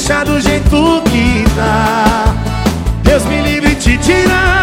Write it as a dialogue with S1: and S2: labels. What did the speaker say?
S1: deixar do jeito que tá. Deus me livre de te tirar